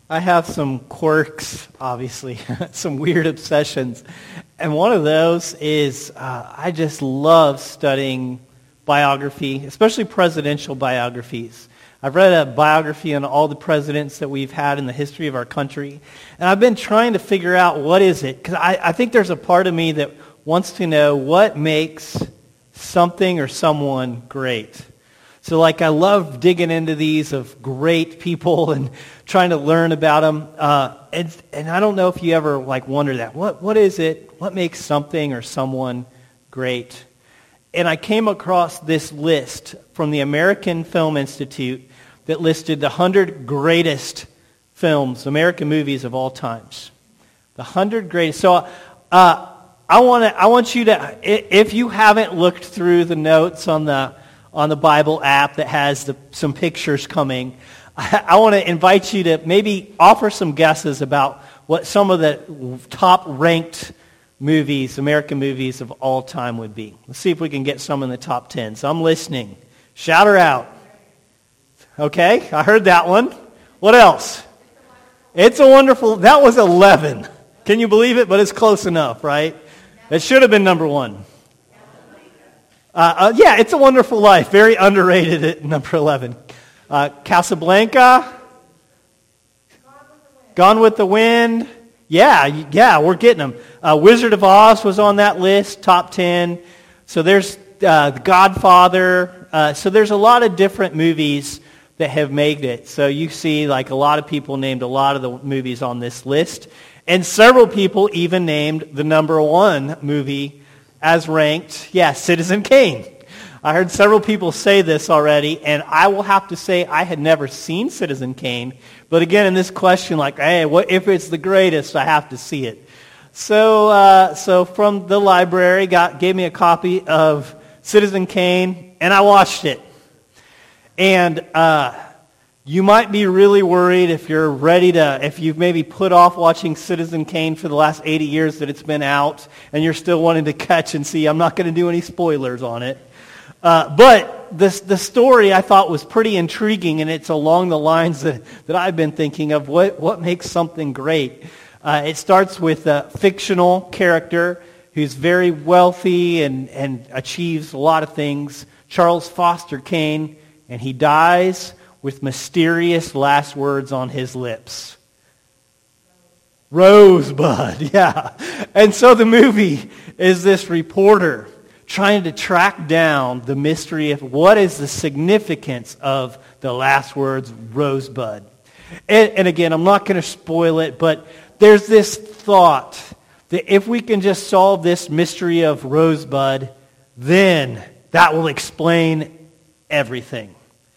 I have some quirks, obviously, some weird obsessions. And one of those is I just love studying biography, especially presidential biographies. I've read a biography on all the presidents that we've had in the history of our country. And I've been trying to figure out what is it, because I think there's a part of me that wants to know what makes something or someone great. So I love digging into these of great people and trying to learn about them. And I don't know if you ever wonder that. What is it? What makes something or someone great? And I came across this list from the American Film Institute that listed the 100 greatest films, American movies of all times. The 100 greatest. So I want you to, if you haven't looked through the notes on the Bible app that has some pictures coming, I want to invite you to maybe offer some guesses about what some of the top-ranked movies, American movies of all time would be. Let's see if we can get some in the top 10. So I'm listening. Shout her out. Okay, I heard that one. What else? It's a Wonderful... That was 11. Can you believe it? But it's close enough, right? It should have been number 1. Yeah, It's a Wonderful Life. Very underrated at number 11. Casablanca. Gone with the Wind. Yeah, we're getting them. Wizard of Oz was on that list, top 10. So there's The Godfather. So there's a lot of different movies that have made it. So you see a lot of people named a lot of the movies on this list. And several people even named the number 1 movie as ranked, Citizen Kane. I heard several people say this already, and I will have to say I had never seen Citizen Kane. But again, in this question, hey, what if it's the greatest? I have to see it. So from the library, gave me a copy of Citizen Kane, and I watched it. And you might be really worried if you've maybe put off watching Citizen Kane for the last 80 years that it's been out, and you're still wanting to catch and see. I'm not going to do any spoilers on it. But the story I thought was pretty intriguing, and it's along the lines that I've been thinking of what makes something great. It starts with a fictional character who's very wealthy and achieves a lot of things, Charles Foster Kane, and he dies with mysterious last words on his lips. Rosebud, yeah. And so the movie is this reporter trying to track down the mystery of what is the significance of the last words, Rosebud. And again, I'm not going to spoil it, but there's this thought that if we can just solve this mystery of Rosebud, then that will explain everything.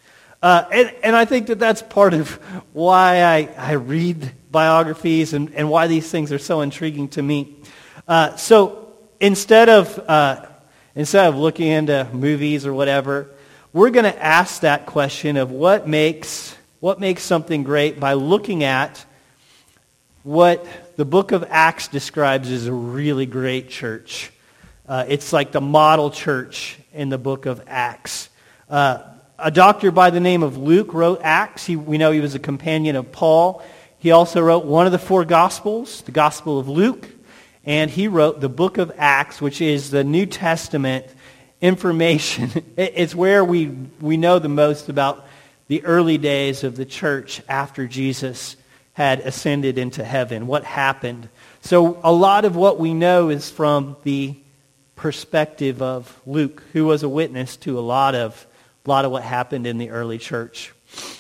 And I think that that's part of why I read biographies and why these things are so intriguing to me. So instead of looking into movies or whatever, we're going to ask that question of what makes something great by looking at what the book of Acts describes as a really great church. It's like the model church in the book of Acts. A doctor by the name of Luke wrote Acts. We know he was a companion of Paul. He also wrote one of the 4 Gospels, the Gospel of Luke. And he wrote the book of Acts, which is the New Testament information. It's where we know the most about the early days of the church after Jesus had ascended into heaven, what happened. So a lot of what we know is from the perspective of Luke, who was a witness to a lot of what happened in the early church.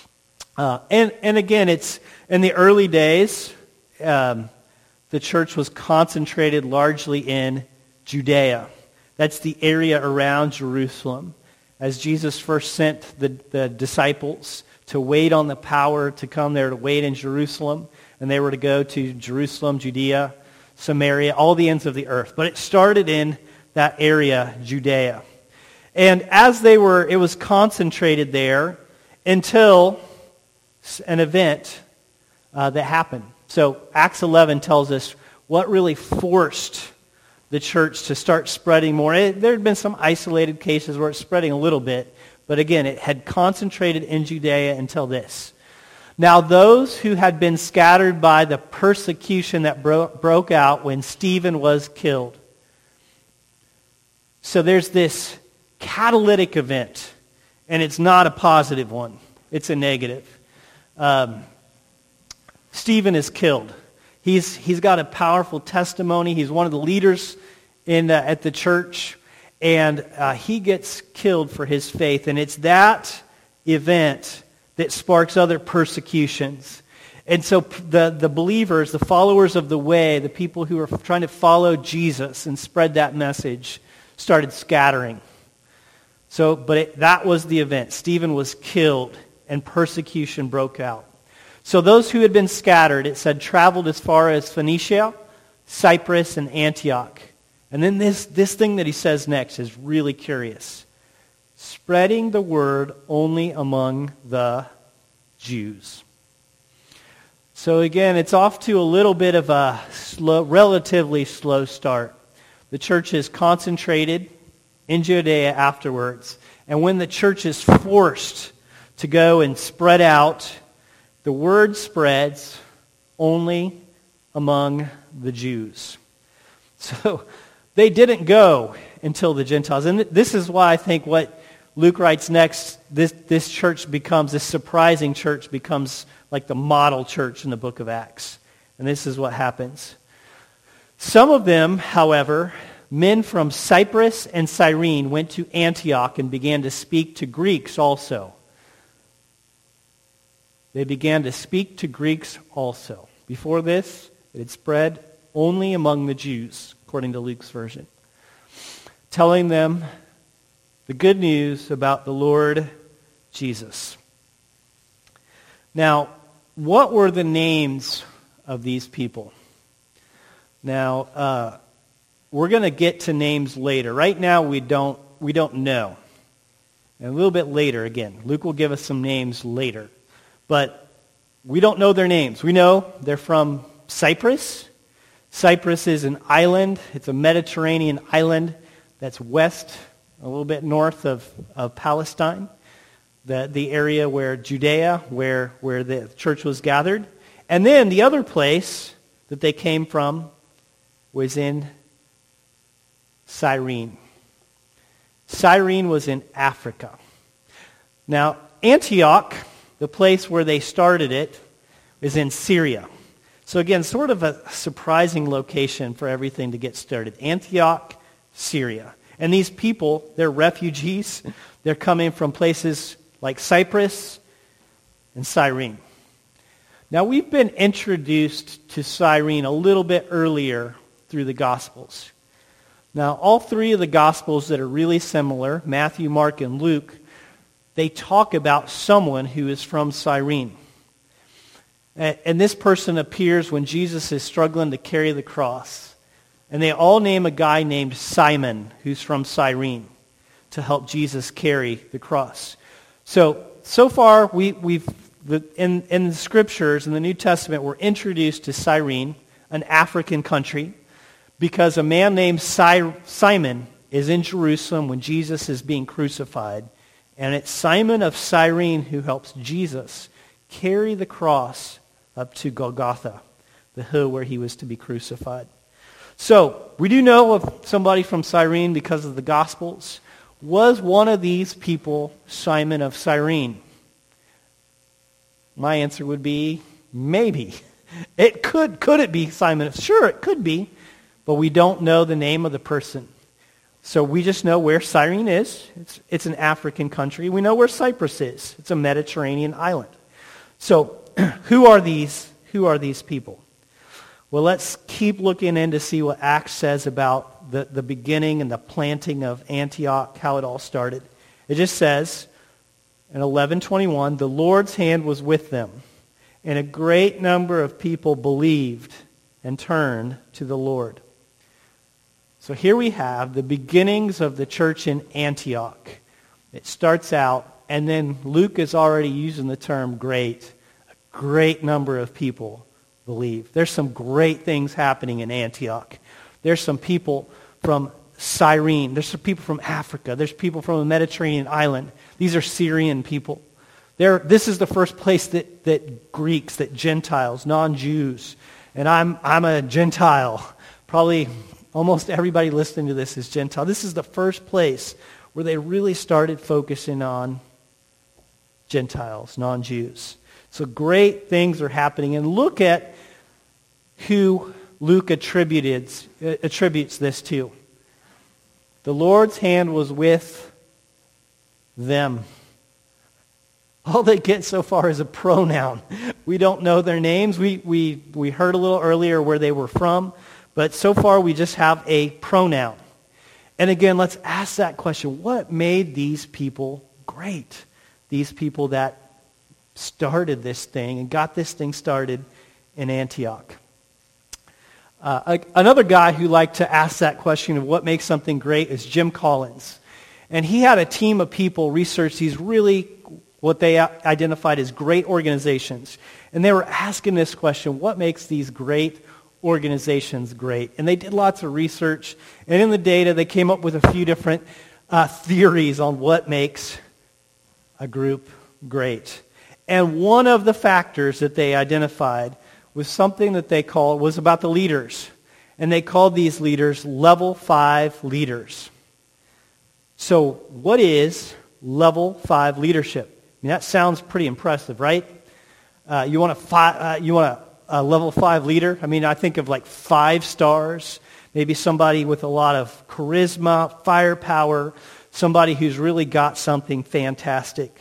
And again, it's in the early days, the church was concentrated largely in Judea. That's the area around Jerusalem. As Jesus first sent the disciples to wait on the power to come there, to wait in Jerusalem, and they were to go to Jerusalem, Judea, Samaria, all the ends of the earth. But it started in that area, Judea. And it was concentrated there until an event that happened. So Acts 11 tells us what really forced the church to start spreading more. There had been some isolated cases where it's spreading a little bit, but again, it had concentrated in Judea until this. Now those who had been scattered by the persecution that broke out when Stephen was killed. So there's this catalytic event, and it's not a positive one. It's a negative. Stephen is killed. He's got a powerful testimony. He's one of the leaders at the church, and he gets killed for his faith. And it's that event that sparks other persecutions. And so the believers, the followers of the way, the people who are trying to follow Jesus and spread that message, started scattering. That was the event. Stephen was killed, and persecution broke out. So those who had been scattered, it said, traveled as far as Phoenicia, Cyprus, and Antioch. And then this thing that he says next is really curious. Spreading the word only among the Jews. So again, it's off to a little bit of a relatively slow start. The church is concentrated in Judea afterwards. And when the church is forced to go and spread out, the word spreads only among the Jews. So they didn't go until the Gentiles. And this is why I think what Luke writes next, this church becomes, this surprising church becomes like the model church in the book of Acts. And this is what happens. Some of them, however, men from Cyprus and Cyrene, went to Antioch and began to speak to Greeks also. They began to speak to Greeks also. Before this, it had spread only among the Jews, according to Luke's version, telling them the good news about the Lord Jesus. Now, what were the names of these people? Now, we're going to get to names later. Right now, we don't know. And a little bit later, again, Luke will give us some names later. But we don't know their names. We know they're from Cyprus. Cyprus is an island. It's a Mediterranean island that's west, a little bit north of Palestine, the area where Judea, where the church was gathered. And then the other place that they came from was in Cyrene. Cyrene was in Africa. Now, Antioch, the place where they started it, is in Syria. So again, sort of a surprising location for everything to get started. Antioch, Syria. And these people, they're refugees. They're coming from places like Cyprus and Cyrene. Now, we've been introduced to Cyrene a little bit earlier through the Gospels. Now, all three of the Gospels that are really similar, Matthew, Mark, and Luke, they talk about someone who is from Cyrene. And this person appears when Jesus is struggling to carry the cross. And they all name a guy named Simon, who's from Cyrene, to help Jesus carry the cross. So far, in the Scriptures, in the New Testament, we're introduced to Cyrene, an African country, because a man named Simon is in Jerusalem when Jesus is being crucified. And it's Simon of Cyrene who helps Jesus carry the cross up to Golgotha, the hill where he was to be crucified. So, we do know of somebody from Cyrene because of the Gospels. Was one of these people Simon of Cyrene? My answer would be maybe. Could it be Simon? Sure, it could be, but we don't know the name of the person. So we just know where Cyrene is. It's an African country. We know where Cyprus is. It's a Mediterranean island. So who are these people? Well, let's keep looking in to see what Acts says about the beginning and the planting of Antioch, how it all started. It just says in 11:21, the Lord's hand was with them, and a great number of people believed and turned to the Lord. So here we have the beginnings of the church in Antioch. It starts out, and then Luke is already using the term great. A great number of people believe. There's some great things happening in Antioch. There's some people from Cyrene. There's some people from Africa. There's people from the Mediterranean island. These are Syrian people. This is the first place that Greeks, that Gentiles, non-Jews, and I'm a Gentile. Probably almost everybody listening to this is Gentile. This is the first place where they really started focusing on Gentiles, non-Jews. So great things are happening. And look at who Luke attributes this to. The Lord's hand was with them. All they get so far is a pronoun. We don't know their names. We heard a little earlier where they were from, but so far we just have a pronoun. And again, let's ask that question. What made these people great? These people that started this thing and got this thing started in Antioch. Another guy who liked to ask that question of what makes something great is Jim Collins. And he had a team of people research these really, what they identified as great organizations. And they were asking this question, what makes these great organizations great? And they did lots of research. And in the data, they came up with a few different theories on what makes a group great. And one of the factors that they identified was something that they was about the leaders. And they called these leaders level 5 leaders. So what is level 5 leadership? I mean, that sounds pretty impressive, right? You want a level 5 leader? I mean, I think of like 5 stars, maybe somebody with a lot of charisma, firepower, somebody who's really got something fantastic.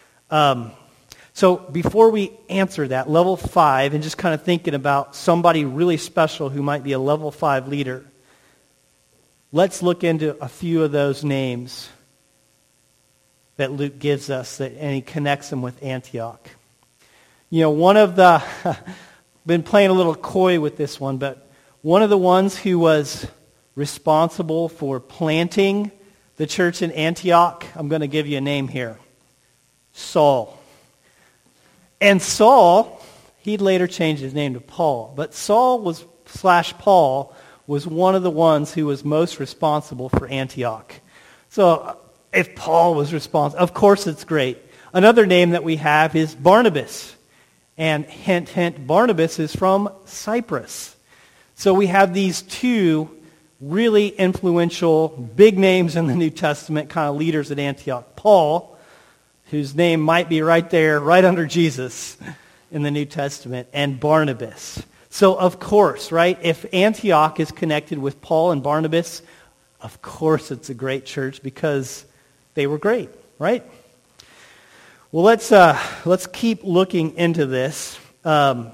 So before we answer that, level 5, and just kind of thinking about somebody really special who might be a level 5 leader, let's look into a few of those names that Luke gives us, and he connects them with Antioch. You know, one of the, been playing a little coy with this one, but one of the ones who was responsible for planting the church in Antioch, I'm going to give you a name here, Saul. And Saul, he'd later changed his name to Paul, but Saul / Paul was one of the ones who was most responsible for Antioch. So if Paul was responsible, of course it's great. Another name that we have is Barnabas. And hint, hint, Barnabas is from Cyprus. So we have these two really influential, big names in the New Testament, kind of leaders at Antioch. Paul, whose name might be right there, right under Jesus in the New Testament, and Barnabas. So of course, right, if Antioch is connected with Paul and Barnabas, of course it's a great church because they were great, right? Well, let's keep looking into this. Let's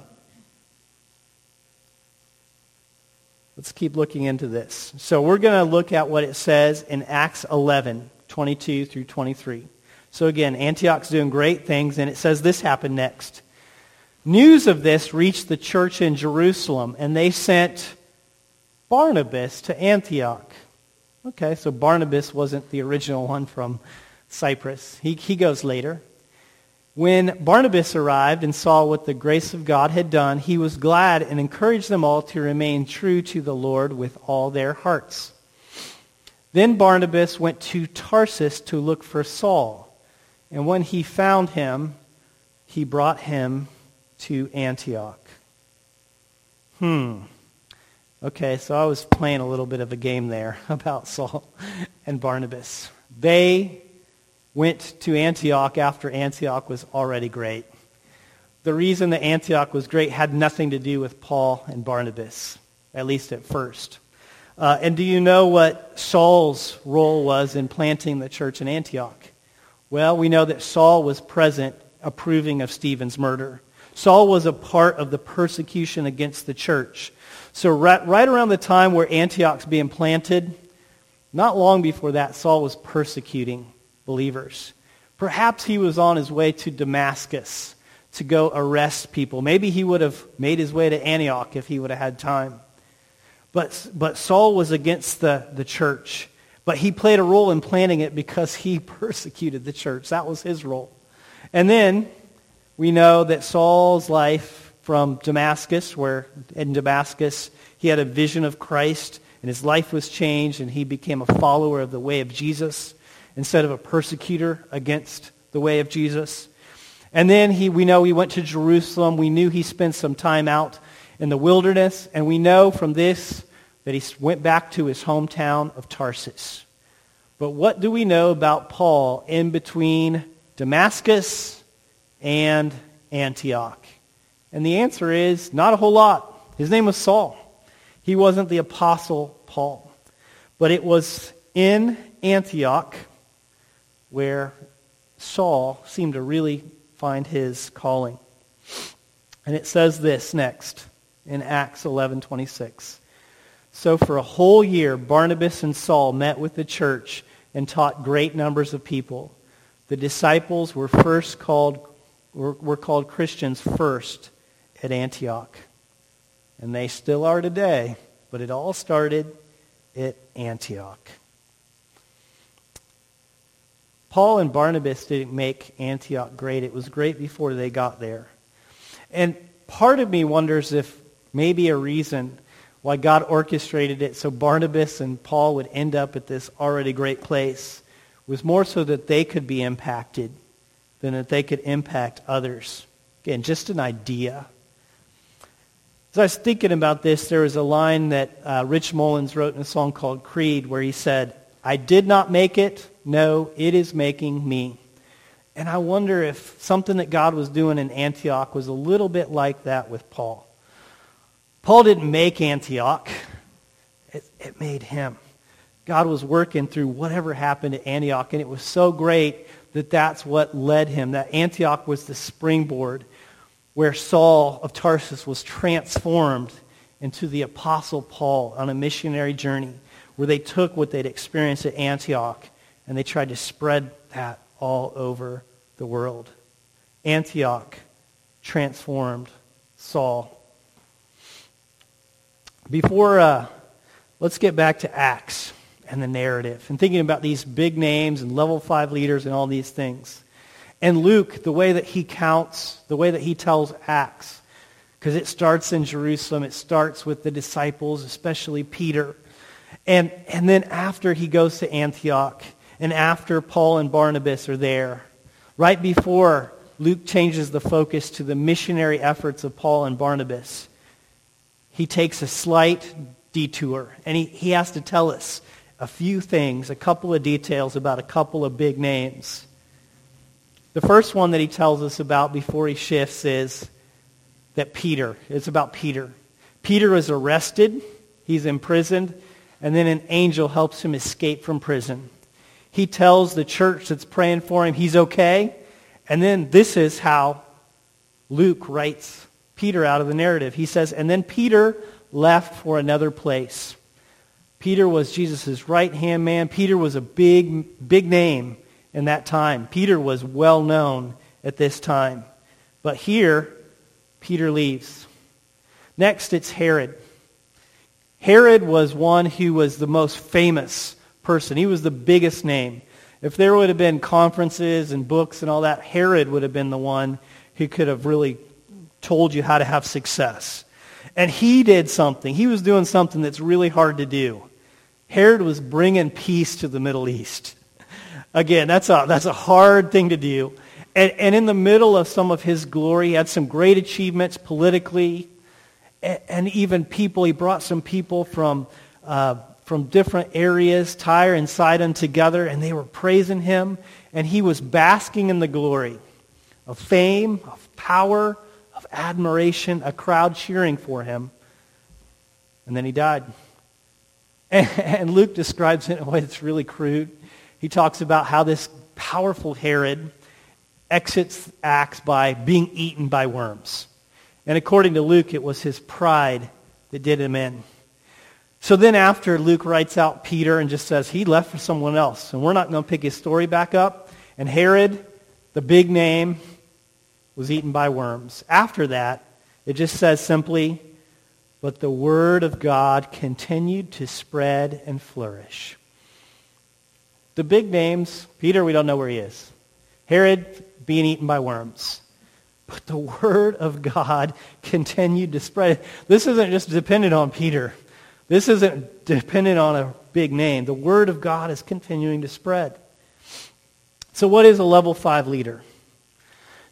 keep looking into this. So we're going to look at what it says in Acts 11, 22 through 23. So again, Antioch's doing great things, and it says this happened next. News of this reached the church in Jerusalem, and they sent Barnabas to Antioch. Okay, so Barnabas wasn't the original one from Cyprus. He goes later. When Barnabas arrived and saw what the grace of God had done, he was glad and encouraged them all to remain true to the Lord with all their hearts. Then Barnabas went to Tarsus to look for Saul. And when he found him, he brought him to Antioch. Okay, so I was playing a little bit of a game there about Saul and Barnabas. They went to Antioch after Antioch was already great. The reason that Antioch was great had nothing to do with Paul and Barnabas, at least at first. And do you know what Saul's role was in planting the church in Antioch? Well, we know that Saul was present approving of Stephen's murder. Saul was a part of the persecution against the church. So right around the time where Antioch's being planted, not long before that, Saul was persecuting believers. Perhaps he was on his way to Damascus to go arrest people. Maybe he would have made his way to Antioch if he would have had time. But Saul was against the church. But he played a role in planting it because he persecuted the church. That was his role. And then we know that Saul's life from Damascus, where in Damascus he had a vision of Christ, and his life was changed, and he became a follower of the way of Jesus instead of a persecutor against the way of Jesus. And then we know he went to Jerusalem. We knew he spent some time out in the wilderness. And we know from this that he went back to his hometown of Tarsus. But what do we know about Paul in between Damascus and Antioch? And the answer is not a whole lot. His name was Saul. He wasn't the Apostle Paul. But it was in Antioch where Saul seemed to really find his calling. And it says this next in Acts 11:26. So for a whole year, Barnabas and Saul met with the church and taught great numbers of people. The disciples were called Christians first at Antioch. And they still are today, but it all started at Antioch. Paul and Barnabas didn't make Antioch great. It was great before they got there. And part of me wonders if maybe a reason why God orchestrated it so Barnabas and Paul would end up at this already great place was more so that they could be impacted than that they could impact others. Again, just an idea. As I was thinking about this, there was a line that Rich Mullins wrote in a song called Creed where he said, "I did not make it, no, it is making me." And I wonder if something that God was doing in Antioch was a little bit like that with Paul. Paul didn't make Antioch. It made him. God was working through whatever happened at Antioch, and it was so great that that's what led him. That Antioch was the springboard where Saul of Tarsus was transformed into the Apostle Paul on a missionary journey, where they took what they'd experienced at Antioch and they tried to spread that all over the world. Antioch transformed Saul. Let's get back to Acts and the narrative and thinking about these big names and level 5 leaders and all these things. And Luke, the way that he counts, the way that he tells Acts, because it starts in Jerusalem, it starts with the disciples, especially Peter. And then after he goes to Antioch, and after Paul and Barnabas are there, right before Luke changes the focus to the missionary efforts of Paul and Barnabas, he takes a slight detour, and he has to tell us a few things, a couple of details about a couple of big names. The first one that he tells us about before he shifts is that Peter. It's about Peter. Peter is arrested. He's imprisoned. And then an angel helps him escape from prison. He tells the church that's praying for him he's okay. And then this is how Luke writes Peter out of the narrative. He says, and then Peter left for another place. Peter was Jesus' right-hand man. Peter was a big name in that time. Peter was well known at this time. But here, Peter leaves. Next, it's Herod. Herod was one who was the most famous person. He was the biggest name. If there would have been conferences and books and all that, Herod would have been the one who could have really told you how to have success. And he did something. He was doing something that's really hard to do. Herod was bringing peace to the Middle East. Again, that's a hard thing to do. And in the middle of some of his glory, he had some great achievements politically, and even people. He brought some people from different areas, Tyre and Sidon, together, and they were praising him. And he was basking in the glory of fame, of power, of admiration, a crowd cheering for him. And then he died. And Luke describes it in a way that's really crude. He talks about how this powerful Herod exits Acts by being eaten by worms. And according to Luke, it was his pride that did him in. So then after Luke writes out Peter and just says he left for someone else, and we're not going to pick his story back up, and Herod, the big name, was eaten by worms. After that, it just says simply, but the word of God continued to spread and flourish. The big names, Peter, we don't know where he is. Herod being eaten by worms. But the word of God continued to spread. This isn't just dependent on Peter. This isn't dependent on a big name. The word of God is continuing to spread. So what is a level 5 leader?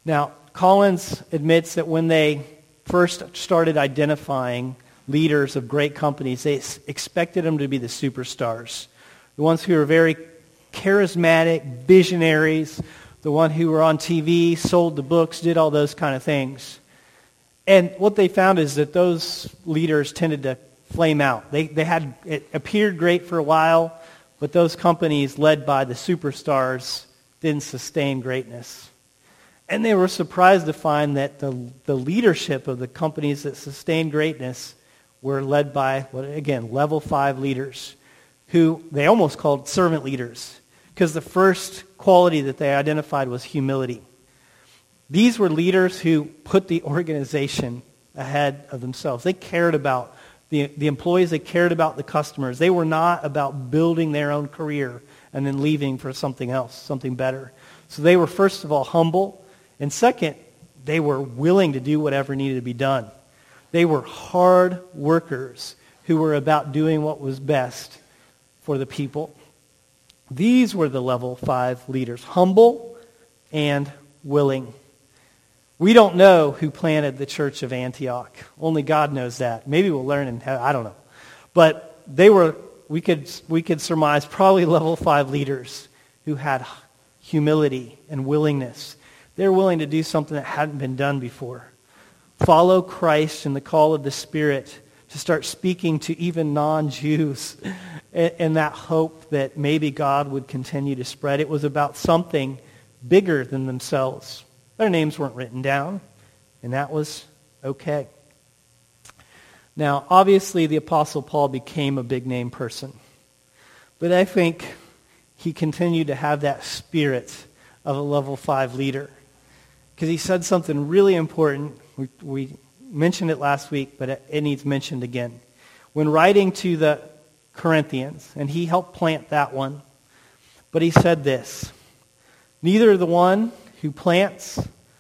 Now, Collins admits that when they first started identifying leaders of great companies, they expected them to be the superstars, the ones who were very charismatic, visionaries, the one who were on TV, sold the books, did all those kind of things. And what they found is that those leaders tended to flame out. It appeared great for a while, but those companies led by the superstars didn't sustain greatness. And they were surprised to find that the leadership of the companies that sustained greatness were led by, again, level 5 leaders, who they almost called servant leaders, because the first quality that they identified was humility. These were leaders who put the organization ahead of themselves. They cared about the employees. They cared about the customers. They were not about building their own career and then leaving for something else, something better. So they were, first of all, humble. And second, they were willing to do whatever needed to be done. They were hard workers who were about doing what was best for the people. These were the level 5 leaders, humble and willing. We don't know who planted the church of Antioch. Only God knows that. Maybe we'll learn in heaven. I don't know. But they were, we could surmise, probably level 5 leaders who had humility and willingness. They're willing to do something that hadn't been done before. Follow Christ in the call of the Spirit to start speaking to even non-Jews and that hope that maybe God would continue to spread. It was about something bigger than themselves. Their names weren't written down, and that was okay. Now, obviously, the Apostle Paul became a big-name person, but I think he continued to have that spirit of a level 5 leader, because he said something really important. We mentioned it last week, but it needs mentioned again. When writing to the Corinthians, and he helped plant that one, but he said this: neither the one who plants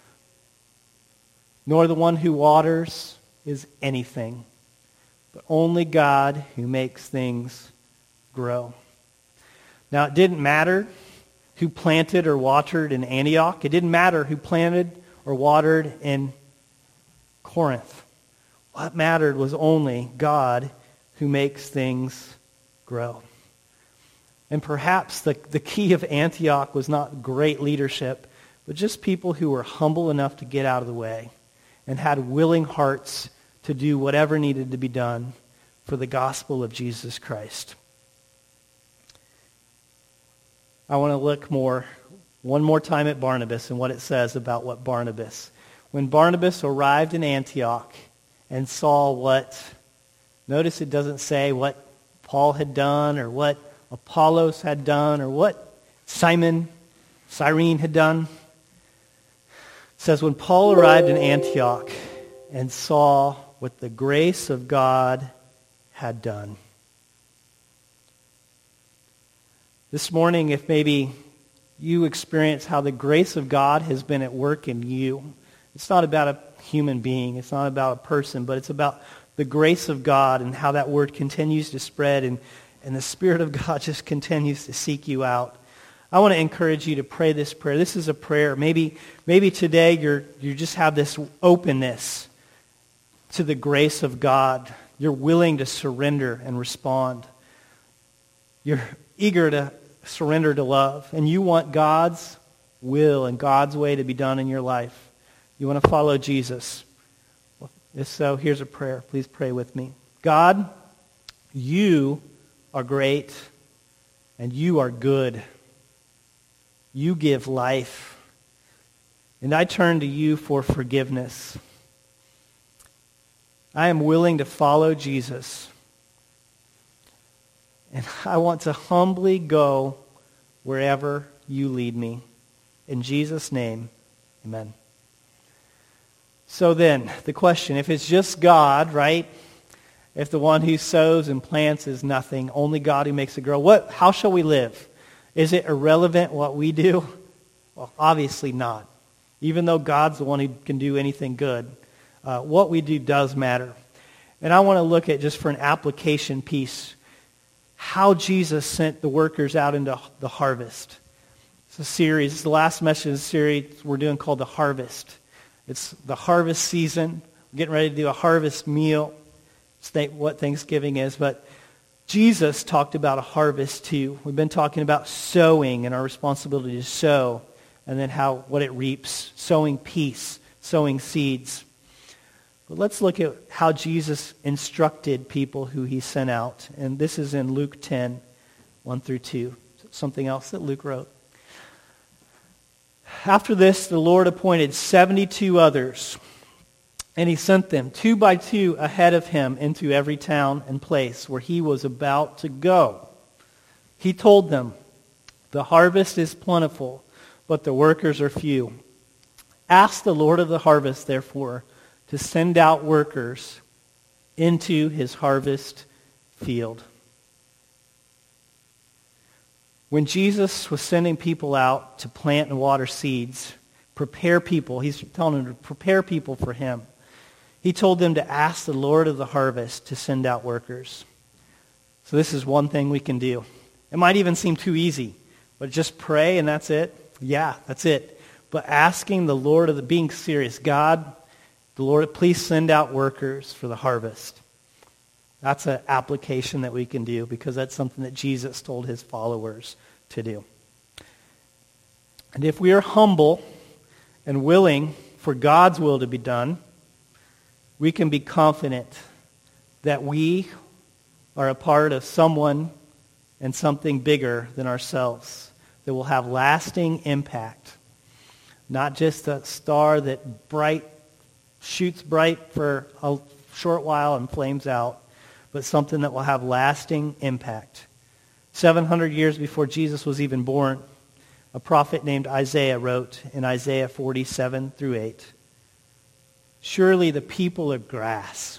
nor the one who waters is anything, but only God who makes things grow. Now, it didn't matter who planted or watered in Antioch. It didn't matter who planted or watered in Corinth. What mattered was only God who makes things grow. And perhaps the key of Antioch was not great leadership, but just people who were humble enough to get out of the way and had willing hearts to do whatever needed to be done for the gospel of Jesus Christ. I want to look one more time at Barnabas and what it says about what Barnabas. When Barnabas arrived in Antioch and saw notice it doesn't say what Paul had done or what Apollos had done or what Cyrene had done. It says, when Paul arrived in Antioch and saw what the grace of God had done. This morning, if maybe you experience how the grace of God has been at work in you, it's not about a human being, it's not about a person, but it's about the grace of God and how that word continues to spread and the Spirit of God just continues to seek you out. I want to encourage you to pray this prayer. This is a prayer. Maybe today you just have this openness to the grace of God. You're willing to surrender and respond. You're eager to surrender to love. And you want God's will and God's way to be done in your life. You want to follow Jesus. If so, here's a prayer. Please pray with me. God, you are great and you are good. You give life. And I turn to you for forgiveness. I am willing to follow Jesus. And I want to humbly go wherever you lead me. In Jesus' name, amen. So then, the question, if it's just God, right? If the one who sows and plants is nothing, only God who makes it grow, how shall we live? Is it irrelevant what we do? Well, obviously not. Even though God's the one who can do anything good, what we do does matter. And I want to look at, just for an application piece, how Jesus sent the workers out into the harvest. It's a series. It's the last message in the series we're doing called The Harvest. It's the harvest season. We're getting ready to do a harvest meal. It's what Thanksgiving is. But Jesus talked about a harvest too. We've been talking about sowing and our responsibility to sow, and then what it reaps, sowing peace, sowing seeds. But let's look at how Jesus instructed people who he sent out. And this is in Luke 10, 1 through 2. Something else that Luke wrote. After this, the Lord appointed 72 others, and he sent them 2 by 2 ahead of him into every town and place where he was about to go. He told them, "The harvest is plentiful, but the workers are few. Ask the Lord of the harvest, therefore, to send out workers into his harvest field." When Jesus was sending people out to plant and water seeds, prepare people, he's telling them to prepare people for him. He told them to ask the Lord of the harvest to send out workers. So this is one thing we can do. It might even seem too easy, but just pray and that's it. Yeah, that's it. But asking the Lord being serious, God, the Lord, please send out workers for the harvest. That's an application that we can do because that's something that Jesus told his followers to do. And if we are humble and willing for God's will to be done, we can be confident that we are a part of someone and something bigger than ourselves that will have lasting impact. Not just a star that shoots bright for a short while and flames out, but something that will have lasting impact. 700 years before Jesus was even born, a prophet named Isaiah wrote in Isaiah 47 through 8, "Surely the people of grass,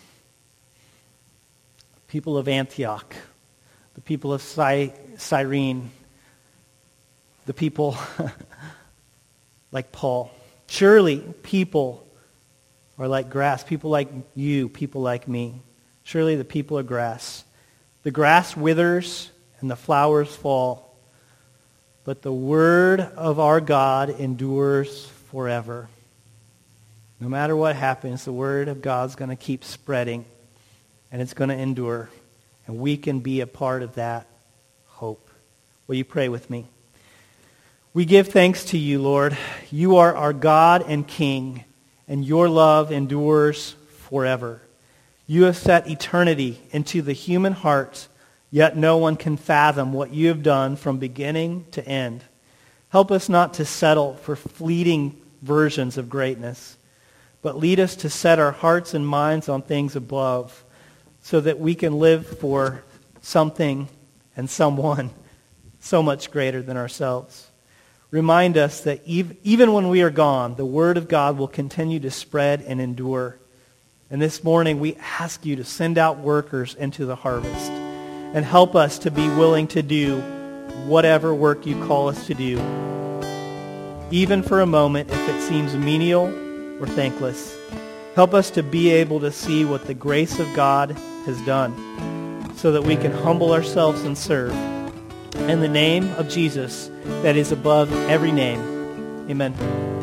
people of Antioch, the people of Cyrene, the people like Paul, surely people are like grass, people like you, people like me. Surely the people are grass. The grass withers and the flowers fall, but the word of our God endures forever." No matter what happens, the word of God's going to keep spreading, and it's going to endure, and we can be a part of that hope. Will you pray with me? We give thanks to you, Lord. You are our God and King, and your love endures forever. You have set eternity into the human heart, yet no one can fathom what you have done from beginning to end. Help us not to settle for fleeting versions of greatness, but lead us to set our hearts and minds on things above so that we can live for something and someone so much greater than ourselves. Remind us that even when we are gone, the word of God will continue to spread and endure. And this morning we ask you to send out workers into the harvest and help us to be willing to do whatever work you call us to do, even for a moment if it seems menial or thankless. Help us to be able to see what the grace of God has done so that we can humble ourselves and serve. In the name of Jesus that is above every name, amen.